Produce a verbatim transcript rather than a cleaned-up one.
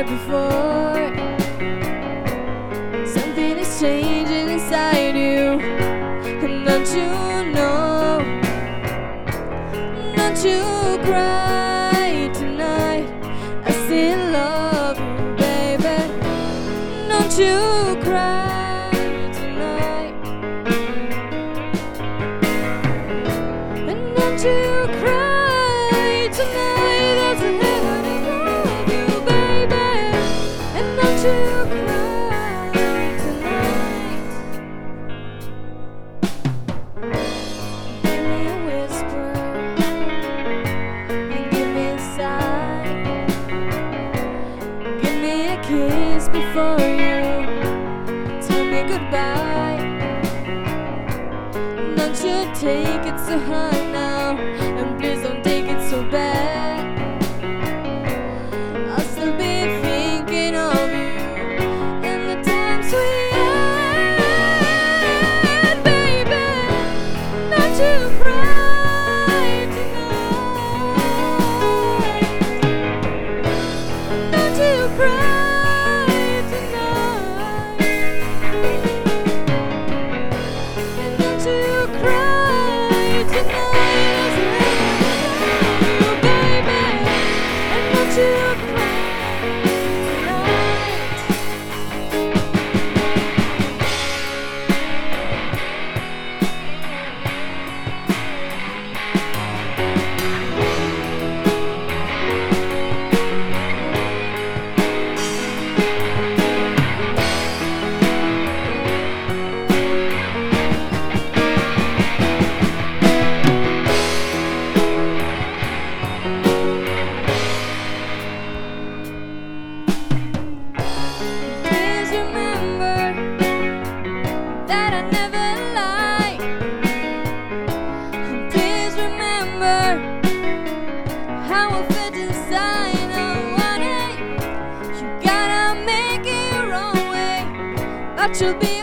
before. Something is changing inside you, and don't you know? Don't you cry tonight, I still love you, baby. Don't you cry tonight, and don't you cry tonight, there's a heaven above you, baby. And don't you cry tonight. Give me a whisper, and give me a sigh. Give me a kiss before you tell me goodbye. Don't you take it so hard now, and please don't take it so bad. I'll still be thinking of you in the times we had, baby. Don't you cry tonight. Don't you cry tonight. And don't you cry tonight, you, baby. And don't you cry Please remember that I never lie. Please remember how I felt inside. Oh, one day you gotta make it your own way, but you'll be